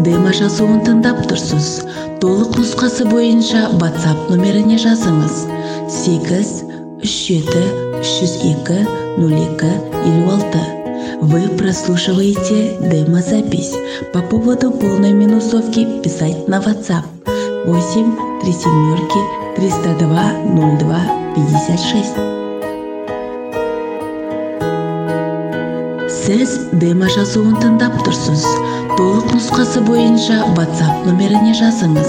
демо жазуын тыңдап тұрсыз. Толық нұсқасы бойынша WhatsApp нөміріне жазыңыз. 837-302-0256. Вы прослушиваете демозапись. По поводу полной минусовки писать на WhatsApp 8-302-02-56. Сіз демо жазуын тыңдап тұрсыз. Толық нұсқасы бойынша WhatsApp нөміріне жазыңыз.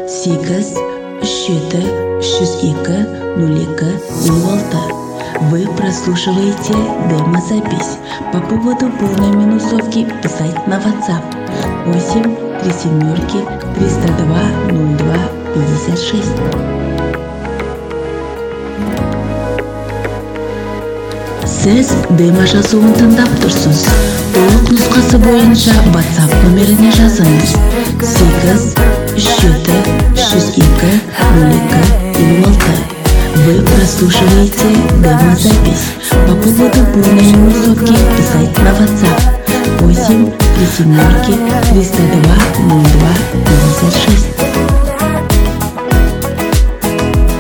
837-302-0256. Вы прослушиваете демозапись. По поводу полной минусовки писать на WhatsApp 8-302-02-56. Сіз демо жазуын тыңдап тұрсыз. Толық нұсқасы бойынша WhatsApp нөміріне жазыңыз. 8-302-02-56. Вы прослушиваете демозапись. По поводу полной минусовки писать на WhatsApp 8-302-02-56.